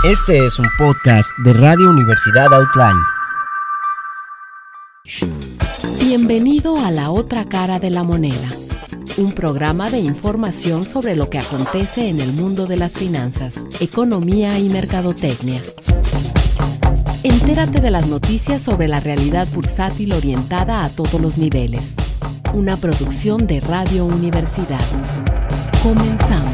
Este es un podcast de Radio Universidad Outline. Bienvenido a La Otra Cara de la Moneda, un programa de información sobre lo que acontece en el mundo de las finanzas, economía y mercadotecnia. Entérate de las noticias sobre la realidad bursátil orientada a todos los niveles. Una producción de Radio Universidad. Comenzamos.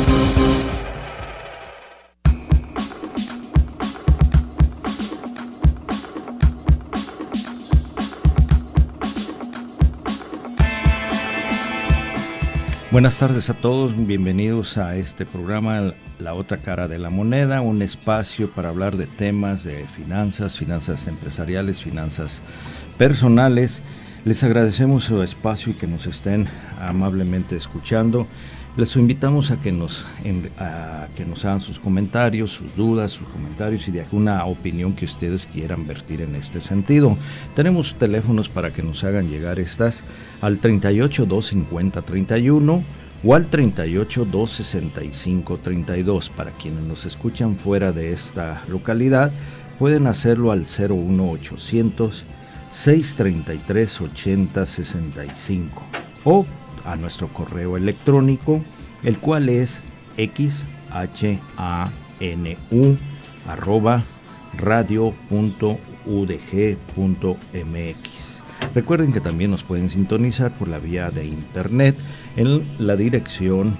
Buenas tardes a todos, bienvenidos a este programa La Otra Cara de la Moneda, un espacio para hablar de temas de finanzas empresariales, finanzas personales. Les agradecemos su espacio y que nos estén amablemente escuchando. Les invitamos a que nos hagan sus comentarios, sus dudas, sus comentarios y de alguna opinión que ustedes quieran vertir en este sentido. Tenemos teléfonos para que nos hagan llegar estas al 38 250 31 o al 38 265 32. Para quienes nos escuchan fuera de esta localidad, pueden hacerlo al 01800 633 80 65 o a nuestro correo electrónico, el cual es xhanu@radio.udg.mx. Recuerden que también nos pueden sintonizar por la vía de internet en la dirección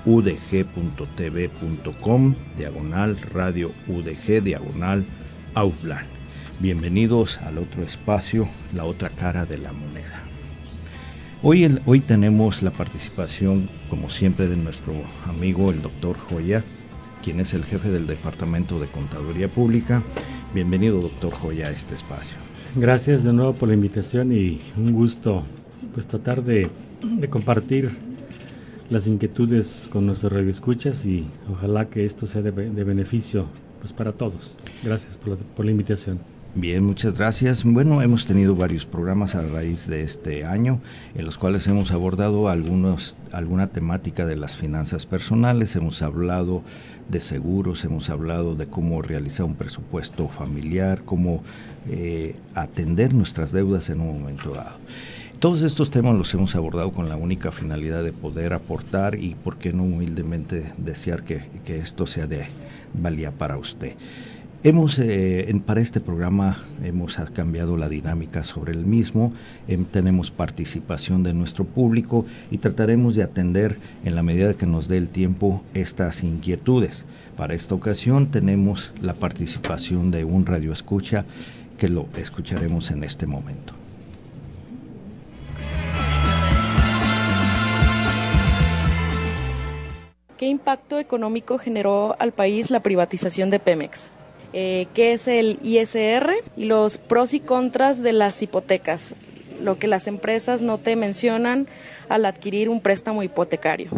udg.tv.com/radio udg/outline. Bienvenidos al otro espacio, La Otra Cara de la Moneda. Hoy tenemos la participación, como siempre, de nuestro amigo el doctor Joya, quien es el jefe del Departamento de Contaduría Pública. Bienvenido, doctor Joya, a este espacio. Gracias de nuevo por la invitación y un gusto pues tratar de compartir las inquietudes con nuestros radioescuchas y ojalá que esto sea de beneficio pues para todos. Gracias por la invitación. Bien, muchas gracias. Bueno, hemos tenido varios programas a raíz de este año en los cuales hemos abordado alguna temática de las finanzas personales, hemos hablado de seguros, hemos hablado de cómo realizar un presupuesto familiar, cómo atender nuestras deudas en un momento dado. Todos estos temas los hemos abordado con la única finalidad de poder aportar y, por qué no, humildemente desear que esto sea de valía para usted. Para este programa hemos cambiado la dinámica sobre el mismo, tenemos participación de nuestro público y trataremos de atender en la medida que nos dé el tiempo estas inquietudes. Para esta ocasión tenemos la participación de un radioescucha que lo escucharemos en este momento. ¿Qué impacto económico generó al país la privatización de Pemex? ¿Qué es el ISR? Y los pros y contras de las hipotecas, lo que las empresas no te mencionan al adquirir un préstamo hipotecario.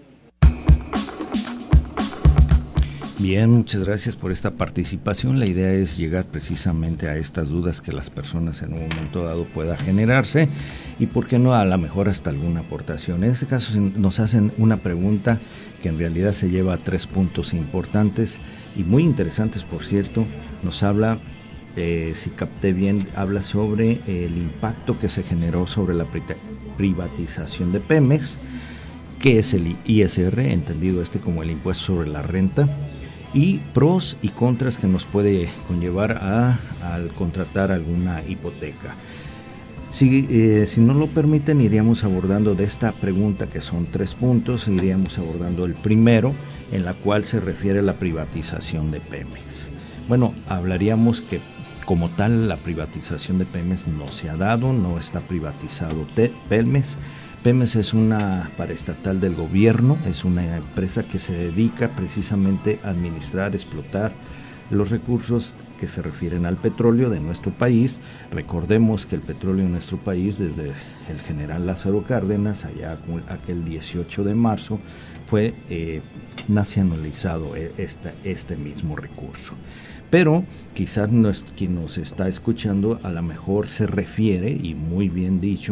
Bien, muchas gracias por esta participación. La idea es llegar precisamente a estas dudas que las personas en un momento dado pueda generarse y, por qué no, a lo mejor hasta alguna aportación. En este caso nos hacen una pregunta que en realidad se lleva a 3 puntos importantes y muy interesantes, por cierto. Nos habla, si capté bien, habla sobre el impacto que se generó sobre la privatización de Pemex, que es el ISR, entendido como el impuesto sobre la renta, y pros y contras que nos puede conllevar al contratar alguna hipoteca. Si nos lo permiten, iríamos abordando de esta pregunta, que son 3 puntos, iríamos abordando el primero, en la cual se refiere a la privatización de Pemex. Bueno, hablaríamos que como tal la privatización de Pemex no se ha dado, no está privatizado Pemex. Pemex es una paraestatal del gobierno, es una empresa que se dedica precisamente a administrar, explotar los recursos que se refieren al petróleo de nuestro país. Recordemos que el petróleo en nuestro país, desde el general Lázaro Cárdenas, allá aquel 18 de marzo, fue nacionalizado este mismo recurso. Pero quizás quien nos está escuchando a lo mejor se refiere, y muy bien dicho,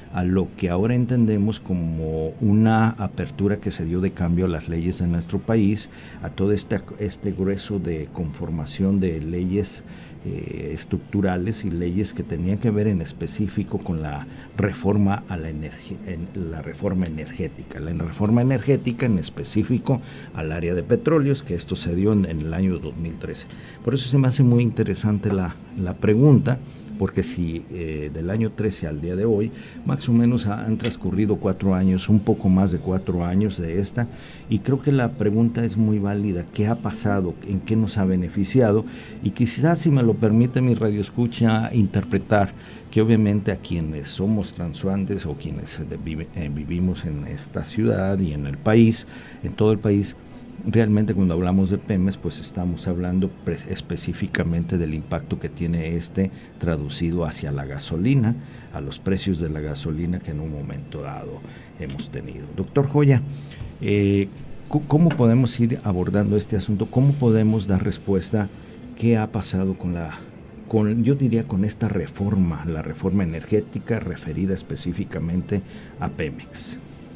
a lo que ahora entendemos como una apertura que se dio de cambio a las leyes en nuestro país, a todo este grueso de conformación de leyes estructurales y leyes que tenían que ver en específico con la reforma a la reforma energética. La reforma energética en específico al área de petróleos, que esto se dio en el año 2013. Por eso se me hace muy interesante la pregunta, porque si del año 13 al día de hoy, más o menos han transcurrido 4 años, un poco más de 4 años de esta, y creo que la pregunta es muy válida. ¿Qué ha pasado? ¿En qué nos ha beneficiado? Y quizás, si me lo permite mi radioescucha, interpretar que obviamente a quienes somos transuantes o quienes vivimos en esta ciudad y en el país, en todo el país, realmente cuando hablamos de Pemex, pues estamos hablando específicamente del impacto que tiene traducido hacia la gasolina, a los precios de la gasolina que en un momento dado hemos tenido. Doctor Joya, ¿cómo podemos ir abordando este asunto? ¿Cómo podemos dar respuesta? ¿Qué ha pasado yo diría con esta reforma, la reforma energética referida específicamente a Pemex?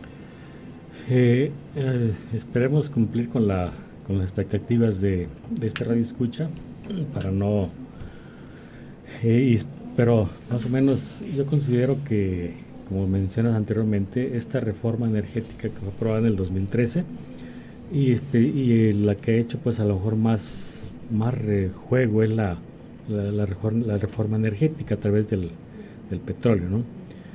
Esperemos cumplir con las expectativas de este radio escucha para no pero más o menos yo considero que, como mencionas anteriormente, esta reforma energética que fue aprobada en el 2013 y la que ha hecho pues a lo mejor más juego es la reforma energética a través del petróleo, ¿no?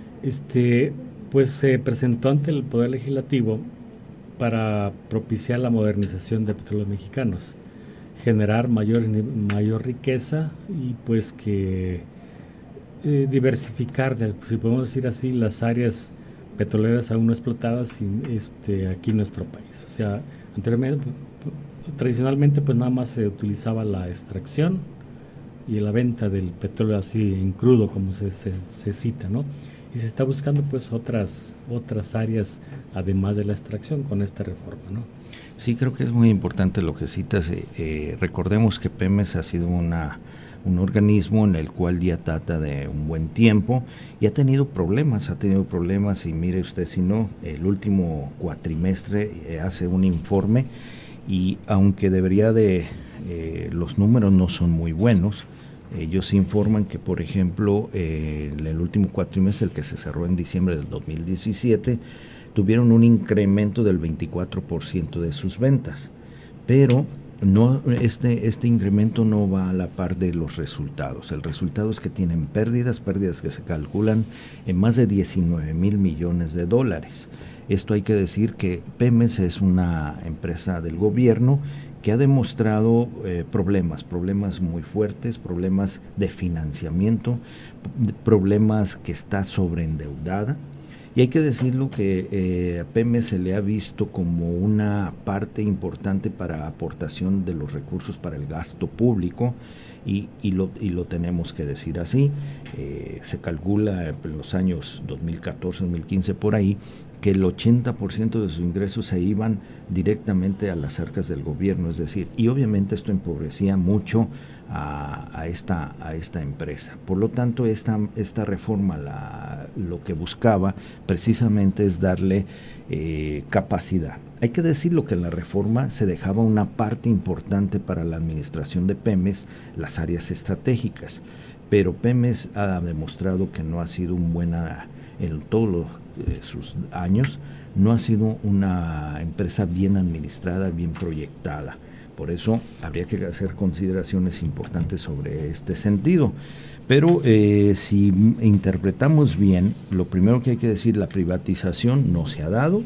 Pues se presentó ante el Poder Legislativo para propiciar la modernización de Petróleos Mexicanos, generar mayor riqueza y pues que diversificar, si podemos decir así, las áreas petroleras aún no explotadas aquí en nuestro país. O sea, tradicionalmente pues nada más se utilizaba la extracción y la venta del petróleo así en crudo, como se cita, ¿no? Y se está buscando pues otras áreas además de la extracción con esta reforma, ¿no? Sí, creo que es muy importante lo que citas. Recordemos que Pemex ha sido un organismo en el cual ya trata de un buen tiempo y ha tenido problemas y mire usted, si no, el último cuatrimestre hace un informe y aunque los números no son muy buenos, ellos informan que, por ejemplo, en el último cuatrimestre, el que se cerró en diciembre del 2017, tuvieron un incremento del 24% de sus ventas, pero no, este incremento no va a la par de los resultados. El resultado es que tienen pérdidas que se calculan en más de 19,000 millones de dólares. Esto hay que decir que Pemex es una empresa del gobierno que ha demostrado problemas muy fuertes, problemas de financiamiento, problemas que está sobreendeudada. Y hay que decirlo que a Pemex se le ha visto como una parte importante para aportación de los recursos para el gasto público y lo tenemos que decir así. Se calcula en los años 2014, 2015 por ahí, que el 80% de sus ingresos se iban directamente a las arcas del gobierno, es decir, y obviamente esto empobrecía mucho a esta empresa. Por lo tanto, esta reforma lo que buscaba precisamente es darle capacidad. Hay que decirlo que en la reforma se dejaba una parte importante para la administración de Pemex, las áreas estratégicas, pero Pemex ha demostrado que no ha sido en todos sus años, no ha sido una empresa bien administrada, bien proyectada. Por eso habría que hacer consideraciones importantes sobre este sentido. Pero si interpretamos bien, lo primero que hay que decir, la privatización no se ha dado.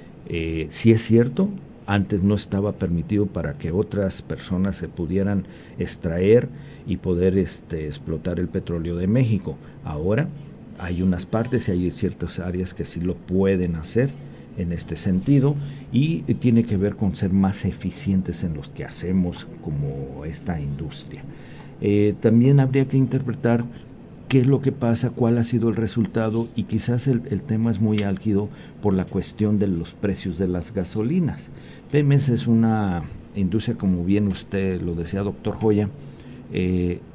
Sí es cierto, antes no estaba permitido para que otras personas se pudieran extraer y poder explotar el petróleo de México. Ahora hay unas partes y hay ciertas áreas que sí lo pueden hacer en este sentido y tiene que ver con ser más eficientes en lo que hacemos como esta industria. También habría que interpretar qué es lo que pasa, cuál ha sido el resultado y quizás el tema es muy álgido por la cuestión de los precios de las gasolinas. Pemex es una industria, como bien usted lo decía, doctor Joya,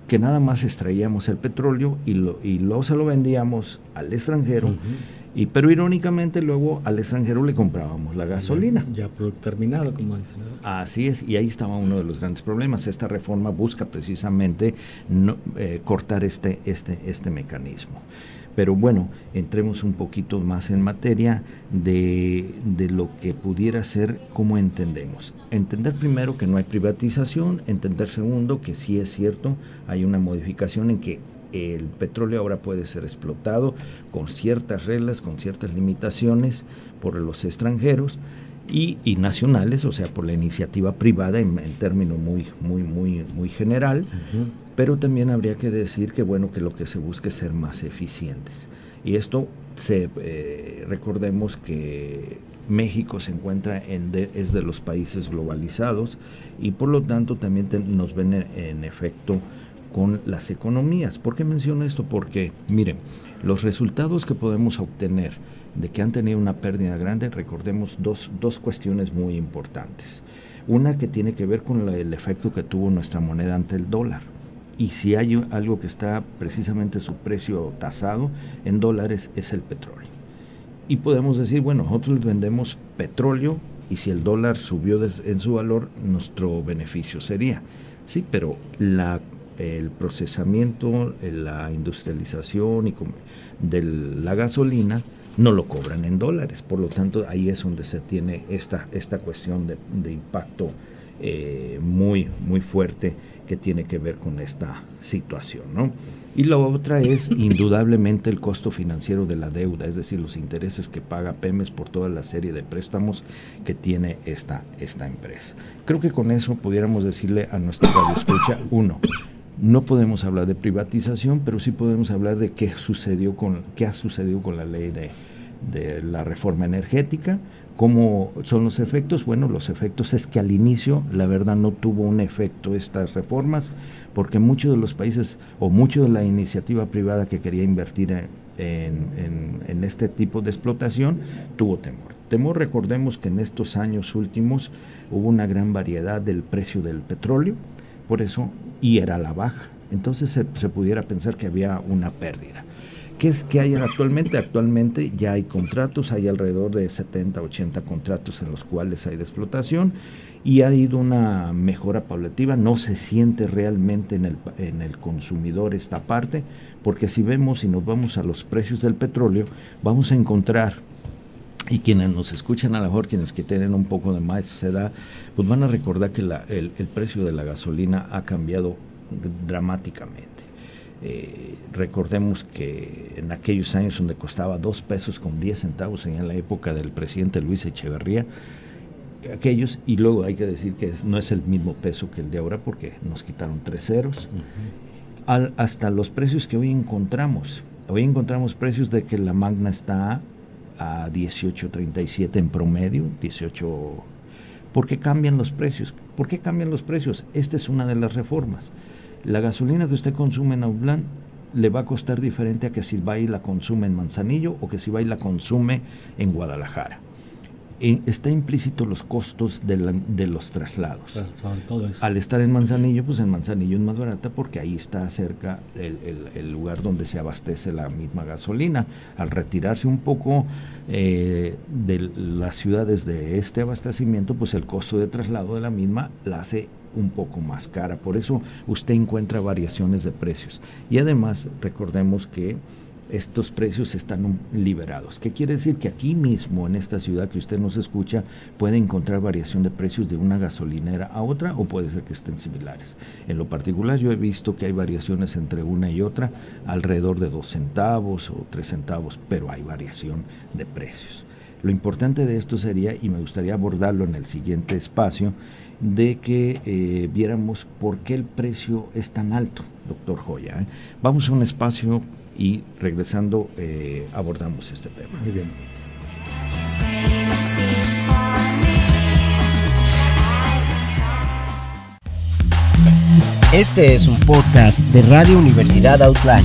que nada más extraíamos el petróleo y luego se lo vendíamos al extranjero, pero irónicamente luego al extranjero le comprábamos la gasolina. Ya producto terminado, como dicen. Así es, y ahí estaba uno de los grandes problemas. Esta reforma busca precisamente cortar este mecanismo. Pero bueno, entremos un poquito más en materia de lo que pudiera ser, cómo entendemos. Entender primero que no hay privatización, entender segundo que sí es cierto, hay una modificación en que el petróleo ahora puede ser explotado con ciertas reglas, con ciertas limitaciones por los extranjeros y nacionales, o sea, por la iniciativa privada en término muy general. Pero también habría que decir que bueno, que lo que se busca es ser más eficientes. Y esto recordemos que México se encuentra es de los países globalizados y por lo tanto también nos ven en efecto con las economías. ¿Por qué menciono esto? Porque miren, los resultados que podemos obtener de que han tenido una pérdida grande, recordemos dos cuestiones muy importantes. Una que tiene que ver con el efecto que tuvo nuestra moneda ante el dólar. Y si hay algo que está precisamente su precio tasado en dólares es el petróleo. Y podemos decir, bueno, nosotros vendemos petróleo y si el dólar subió en su valor, nuestro beneficio sería. Sí, pero el procesamiento, la industrialización de la gasolina no lo cobran en dólares. Por lo tanto, ahí es donde se tiene esta cuestión de impacto muy fuerte que tiene que ver con esta situación, ¿no? Y la otra es indudablemente el costo financiero de la deuda, es decir, los intereses que paga Pemex por toda la serie de préstamos que tiene esta empresa. Creo que con eso pudiéramos decirle a nuestra radioescucha, no podemos hablar de privatización, pero sí podemos hablar de qué ha sucedido con la ley de la reforma energética. ¿Cómo son los efectos? Bueno, los efectos es que al inicio, la verdad, no tuvo un efecto estas reformas, porque muchos de los países o mucho de la iniciativa privada que quería invertir en este tipo de explotación tuvo temor. Recordemos que en estos años últimos hubo una gran variedad del precio del petróleo, por eso, y era la baja. Entonces se pudiera pensar que había una pérdida. ¿Qué es que hay actualmente? Actualmente ya hay contratos, hay alrededor de 70, 80 contratos en los cuales hay de explotación y ha ido una mejora paulativa, no se siente realmente en el consumidor esta parte, porque si vemos y nos vamos a los precios del petróleo, vamos a encontrar, y quienes nos escuchan a lo mejor, quienes que tienen un poco de más edad, pues van a recordar que el precio de la gasolina ha cambiado dramáticamente. Recordemos que en aquellos años donde costaba 2 pesos con 10 centavos en la época del presidente Luis Echeverría, y luego hay que decir que no es el mismo peso que el de ahora porque nos quitaron 3 ceros, hasta los precios que hoy encontramos precios de que la Magna está a 18.37 en promedio, 18. ¿Por qué cambian los precios? Esta es una de las reformas. La gasolina que usted consume en Autlán le va a costar diferente a que si va y la consume en Manzanillo o que si va y la consume en Guadalajara. Está implícito los costos de los traslados. Sobre todo eso. Al estar en Manzanillo, pues en Manzanillo es más barata porque ahí está cerca el lugar donde se abastece la misma gasolina. Al retirarse un poco de las ciudades de este abastecimiento, pues el costo de traslado de la misma la hace un poco más cara. Por eso usted encuentra variaciones de precios. Y además, recordemos que estos precios están liberados. ¿Qué quiere decir? Que aquí mismo, en esta ciudad que usted nos escucha, puede encontrar variación de precios de una gasolinera a otra o puede ser que estén similares. En lo particular, yo he visto que hay variaciones entre una y otra, alrededor de 2 centavos o 3 centavos, pero hay variación de precios. Lo importante de esto sería, y me gustaría abordarlo en el siguiente espacio, de que viéramos por qué el precio es tan alto, doctor Joya. Vamos a un espacio y regresando abordamos este tema. Muy bien. Este es un podcast de Radio Universidad Outline.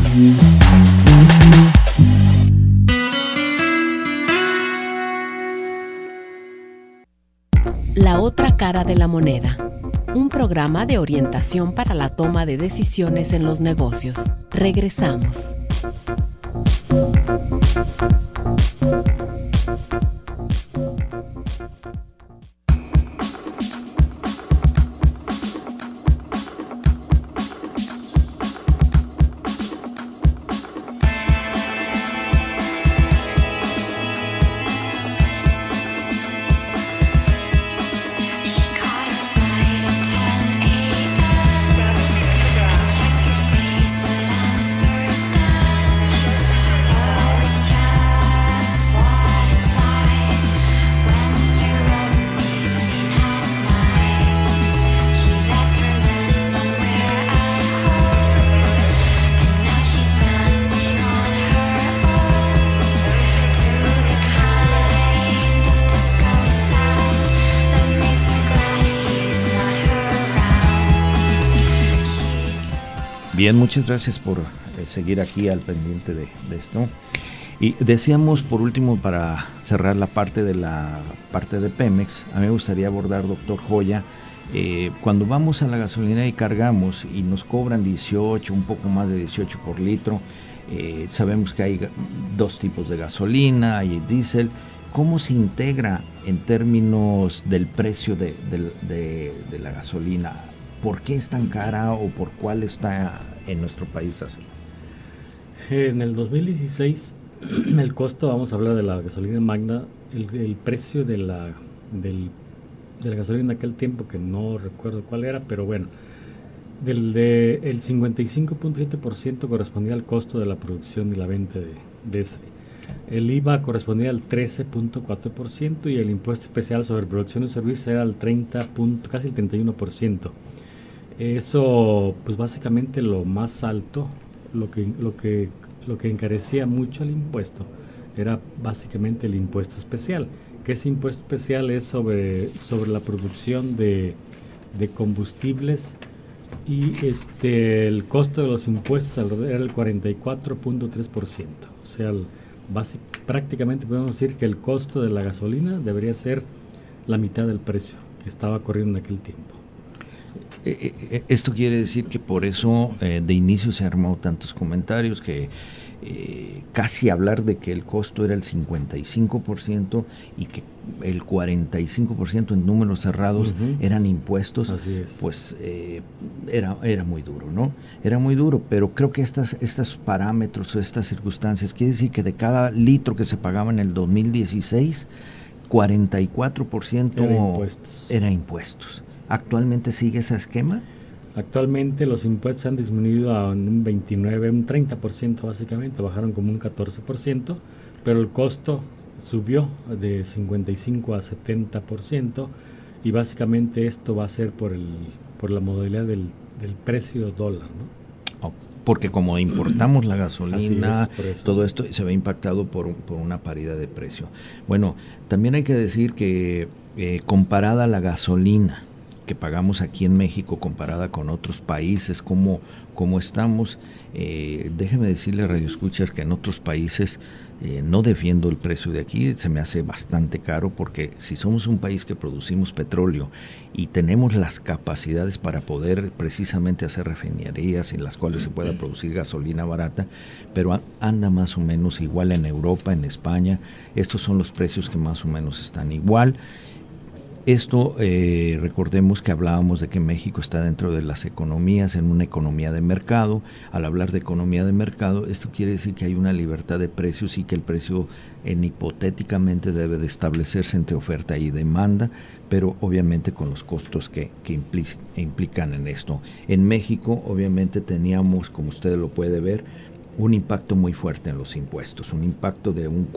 La otra cara de la moneda. un programa de orientación para la toma de decisiones en los negocios. Regresamos. Bien, muchas gracias por seguir aquí al pendiente de esto. Y decíamos, por último, para cerrar la parte de Pemex, a mí me gustaría abordar, doctor Joya, cuando vamos a la gasolina y cargamos y nos cobran 18, un poco más de 18 por litro, sabemos que hay dos tipos de gasolina, hay diésel. ¿Cómo se integra en términos del precio de la gasolina? ¿Por qué es tan cara o por cuál está en nuestro país así? En el 2016, el costo, vamos a hablar de la gasolina Magna, el precio de la gasolina en aquel tiempo, que no recuerdo cuál era, pero bueno, el 55.7% correspondía al costo de la producción y la venta de ese. El IVA correspondía al 13.4% y el impuesto especial sobre producción y servicios era al casi el 31%. Eso, pues básicamente lo más alto, lo que encarecía mucho el impuesto era básicamente el impuesto especial, que ese impuesto especial es sobre la producción de combustibles, y el costo de los impuestos era el 44.3%. O sea, prácticamente podemos decir que el costo de la gasolina debería ser la mitad del precio que estaba corriendo en aquel tiempo. Esto quiere decir que por eso de inicio se armó tantos comentarios, que casi hablar de que el costo era el 55% y que el 45% en números cerrados eran impuestos. Así es. Pues era muy duro, ¿no? Era muy duro, pero creo que estos parámetros o estas circunstancias, quiere decir que de cada litro que se pagaba en el 2016, 44% era impuestos. ¿Actualmente sigue ese esquema? Actualmente los impuestos han disminuido a un 29, un 30% básicamente, bajaron como un 14%, pero el costo subió de 55 a 70%, y básicamente esto va a ser por la modalidad del precio dólar, ¿no? Porque como importamos la gasolina, es, todo esto se ve impactado por una paridad de precio. Bueno, también hay que decir que comparada la gasolina que pagamos aquí en México, comparada con otros países, como estamos, déjeme decirle, radioescuchas, que en otros países no defiendo el precio de aquí, se me hace bastante caro, porque si somos un país que producimos petróleo y tenemos las capacidades para poder precisamente hacer refinerías en las cuales se pueda producir gasolina barata, pero anda más o menos igual en Europa, en España, estos son los precios que más o menos están igual. Esto, recordemos que hablábamos de que México está dentro de las economías, en una economía de mercado. Al hablar de economía de mercado, esto quiere decir que hay una libertad de precios y que el precio hipotéticamente debe de establecerse entre oferta y demanda, pero obviamente con los costos que implican en esto. En México, obviamente, teníamos, como usted lo puede ver, un impacto muy fuerte en los impuestos, un impacto de un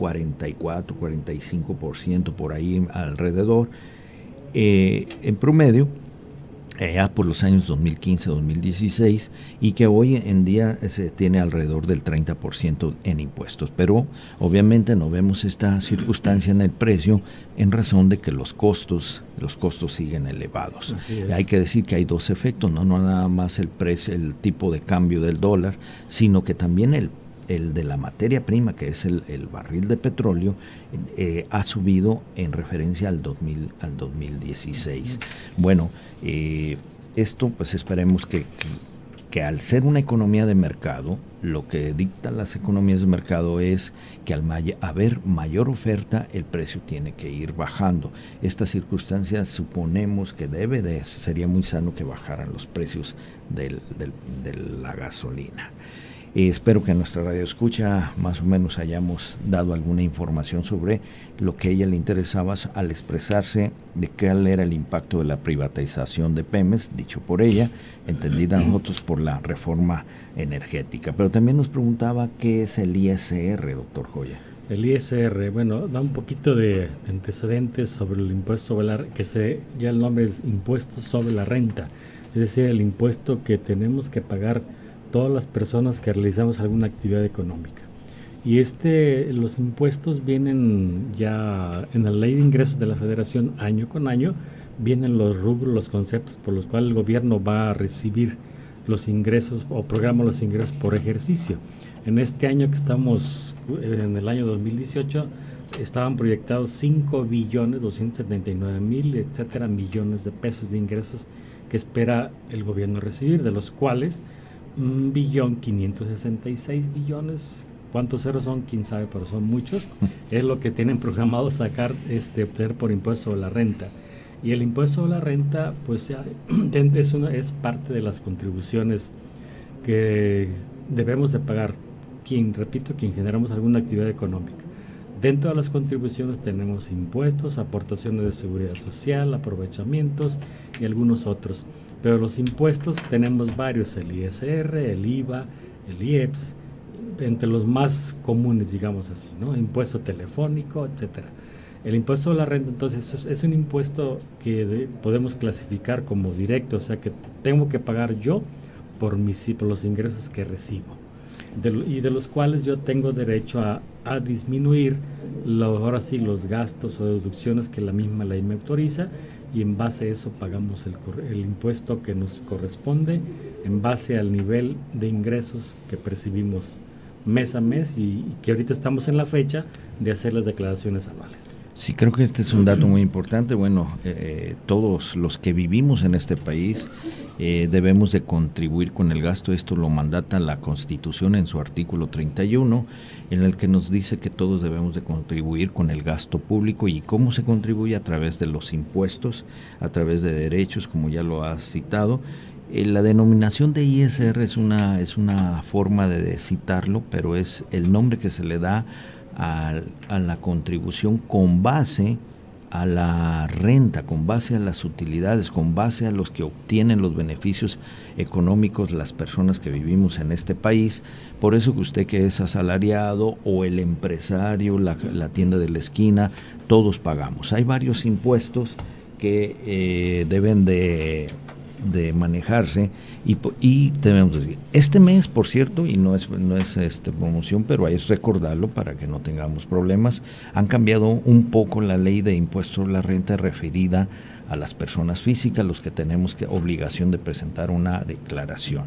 44-45% por ahí alrededor. En promedio, por los años 2015-2016, y que hoy en día se tiene alrededor del 30% en impuestos. Pero obviamente no vemos esta circunstancia en el precio en razón de que los costos siguen elevados. Hay que decir que hay dos efectos, no nada más el precio, el tipo de cambio del dólar, sino que también el de la materia prima, que es el barril de petróleo, ha subido en referencia al 2016. Bueno, esto pues esperemos que al ser una economía de mercado, lo que dictan las economías de mercado es que al haber mayor oferta, el precio tiene que ir bajando. Estas circunstancias suponemos que sería muy sano que bajaran los precios de la gasolina. Espero que a nuestra radio escucha más o menos hayamos dado alguna información sobre lo que a ella le interesaba al expresarse de cuál era el impacto de la privatización de Pemex, dicho por ella, entendida nosotros por la reforma energética. Pero también nos preguntaba qué es el ISR, doctor Joya. El ISR, bueno, da un poquito de antecedentes sobre el impuesto sobre la renta, ya el nombre es impuesto sobre la renta, es decir, el impuesto que tenemos que pagar todas las personas que realizamos alguna actividad económica. Y los impuestos vienen ya en la Ley de Ingresos de la Federación año con año, vienen los rubros, los conceptos por los cuales el gobierno va a recibir los ingresos o programa los ingresos por ejercicio. En este año que estamos, en el año 2018, estaban proyectados 5.279.000, etcétera, millones de pesos de ingresos que espera el gobierno recibir, de los cuales 1.566.000.000, ¿cuántos ceros son? Quién sabe, pero son muchos. Es lo que tienen programado sacar, obtener por impuesto sobre la renta. Y el impuesto sobre la renta, pues ya es parte de las contribuciones que debemos de pagar, quien generamos alguna actividad económica. Dentro de las contribuciones tenemos impuestos, aportaciones de seguridad social, aprovechamientos y algunos otros. Pero los impuestos tenemos varios, el ISR, el IVA, el IEPS, entre los más comunes, digamos así, ¿no? Impuesto telefónico, etcétera. El impuesto a la renta, entonces, es un impuesto que podemos clasificar como directo, o sea, que tengo que pagar yo por los ingresos que recibo, y de los cuales yo tengo derecho a disminuir ahora sí los gastos o deducciones que la misma ley me autoriza, y en base a eso pagamos el impuesto que nos corresponde en base al nivel de ingresos que percibimos mes a mes, y que ahorita estamos en la fecha de hacer las declaraciones anuales. Sí, creo que este es un dato muy importante. Bueno, todos los que vivimos en este país debemos de contribuir con el gasto. Esto lo mandata la Constitución en su artículo 31, en el que nos dice que todos debemos de contribuir con el gasto público. ¿Y cómo se contribuye? A través de los impuestos, a través de derechos, como ya lo has citado. La denominación de ISR es una forma de citarlo, pero es el nombre que se le da a la contribución con base a la renta, con base a las utilidades, con base a los que obtienen los beneficios económicos las personas que vivimos en este país. Por eso que usted que es asalariado o el empresario, la tienda de la esquina, todos pagamos. Hay varios impuestos que deben de manejarse y debemos decir, este mes, por cierto, y no es promoción, pero es recordarlo para que no tengamos problemas, han cambiado un poco la ley de impuesto a la renta referida a las personas físicas, los que tenemos obligación de presentar una declaración.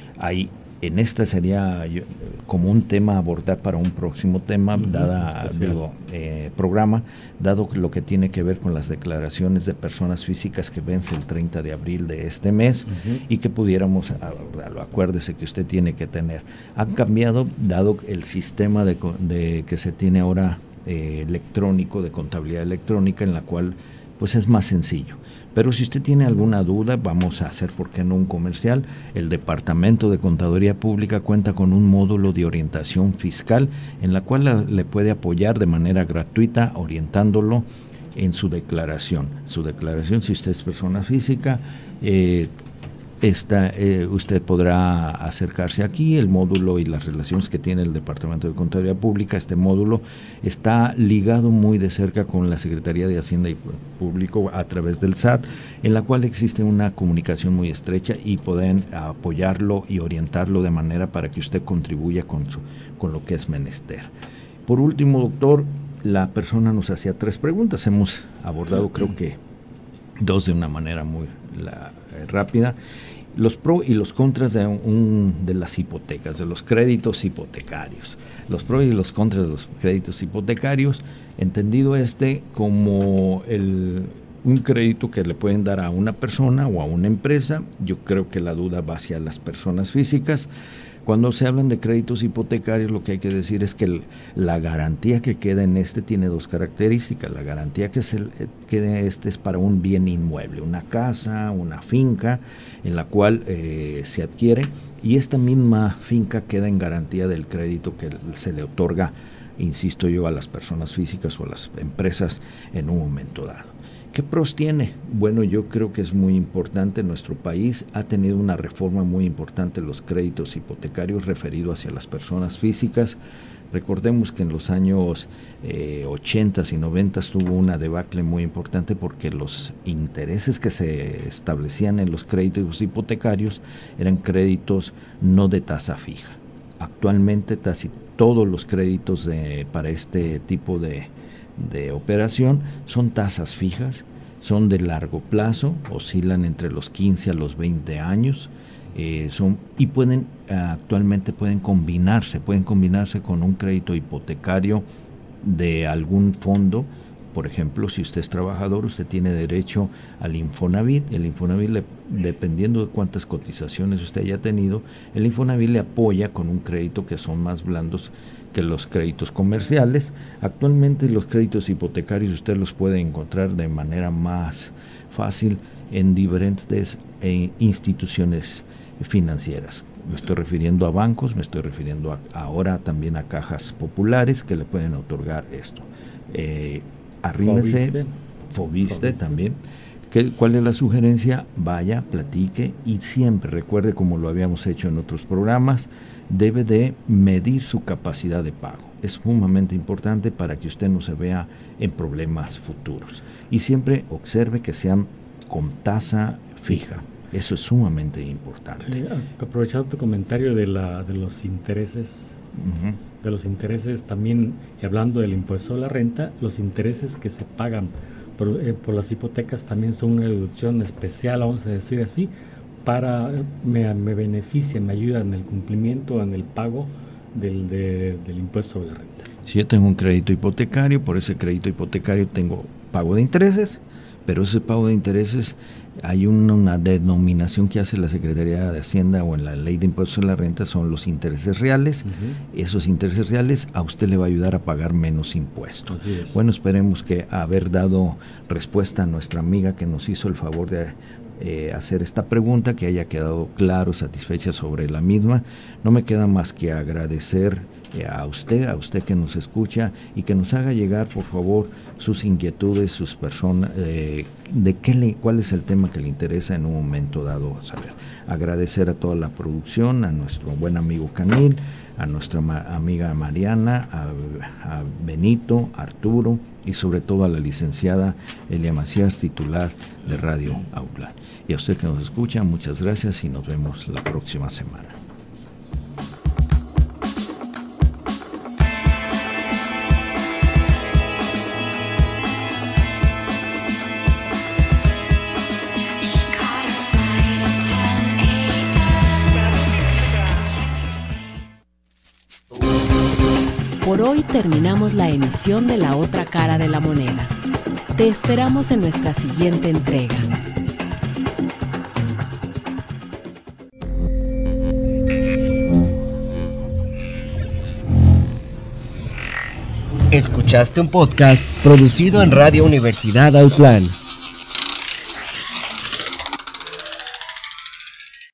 En esta sería como un tema a abordar para un próximo tema, programa, dado lo que tiene que ver con las declaraciones de personas físicas que vence el 30 de abril de este mes, y que pudiéramos abordarlo. Acuérdese que usted tiene que tener. Han cambiado, dado el sistema de que se tiene ahora electrónico, de contabilidad electrónica, en la cual pues es más sencillo. Pero si usted tiene alguna duda, vamos a hacer, ¿por qué no?, un comercial. El Departamento de Contaduría Pública cuenta con un módulo de orientación fiscal en la cual le puede apoyar de manera gratuita, orientándolo en su declaración. Su declaración, si usted es persona física, usted podrá acercarse aquí. El módulo y las relaciones que tiene el Departamento de Contaduría Pública, este módulo está ligado muy de cerca con la Secretaría de Hacienda y Público a través del SAT, en la cual existe una comunicación muy estrecha y pueden apoyarlo y orientarlo de manera para que usted contribuya con lo que es menester. Por último, doctor, la persona nos hacía 3 preguntas. Hemos abordado, creo que Dos, de una manera muy rápida. Los pros y los contras de las hipotecas, de los créditos hipotecarios. Los pros y los contras de los créditos hipotecarios, entendido como un crédito que le pueden dar a una persona o a una empresa. Yo creo que la duda va hacia las personas físicas. Cuando se hablan de créditos hipotecarios, lo que hay que decir es que la garantía que queda en tiene dos características. La garantía que queda en es para un bien inmueble, una casa, una finca, en la cual se adquiere, y esta misma finca queda en garantía del crédito que se le otorga, insisto yo, a las personas físicas o a las empresas en un momento dado. ¿Qué pros tiene? Bueno, yo creo que es muy importante. Nuestro país ha tenido una reforma muy importante en los créditos hipotecarios referido hacia las personas físicas. Recordemos que en los años 80 y 90 tuvo una debacle muy importante porque los intereses que se establecían en los créditos hipotecarios eran créditos no de tasa fija. Actualmente casi todos los créditos para este tipo de operación son tasas fijas, son de largo plazo, oscilan entre los 15 a los 20 años, y actualmente pueden combinarse con un crédito hipotecario de algún fondo. Por ejemplo, si usted es trabajador, usted tiene derecho al Infonavit. El Infonavit, dependiendo de cuántas cotizaciones usted haya tenido, el Infonavit le apoya con un crédito que son más blandos que los créditos comerciales. Actualmente los créditos hipotecarios usted los puede encontrar de manera más fácil en diferentes instituciones financieras. Me estoy refiriendo a bancos, me estoy refiriendo ahora también a cajas populares que le pueden otorgar esto. Arrímese, Fobiste también. ¿Cuál es la sugerencia? Vaya, platique y siempre recuerde, como lo habíamos hecho en otros programas, debe de medir su capacidad de pago. Es sumamente importante para que usted no se vea en problemas futuros. Y siempre observe que sean con tasa fija. Eso es sumamente importante. Aprovechando tu comentario de los intereses, de los intereses también, y hablando del impuesto a la renta, los intereses que se pagan por las hipotecas también son una deducción especial, vamos a decir así, me beneficia, me ayuda en el cumplimiento, en el pago del impuesto a la renta. Si yo tengo un crédito hipotecario, por ese crédito hipotecario tengo pago de intereses, pero ese pago de intereses hay una denominación que hace la Secretaría de Hacienda o en la Ley de Impuestos a la Renta, son los intereses reales. Esos intereses reales a usted le va a ayudar a pagar menos impuestos. Bueno, esperemos que haber dado respuesta a nuestra amiga que nos hizo el favor de hacer esta pregunta, que haya quedado claro, satisfecha sobre la misma. No me queda más que agradecer a usted que nos escucha y que nos haga llegar, por favor, sus inquietudes, sus personas, cuál es el tema que le interesa en un momento dado saber. Agradecer a toda la producción, a nuestro buen amigo Canil, a nuestra amiga Mariana, a Benito, Arturo y sobre todo a la licenciada Elia Macías, titular de Radio Outland. Y a usted que nos escucha, muchas gracias y nos vemos la próxima semana. Por hoy terminamos la emisión de La Otra Cara de la Moneda. Te esperamos en nuestra siguiente entrega. Escuchaste un podcast producido en Radio Universidad Outland.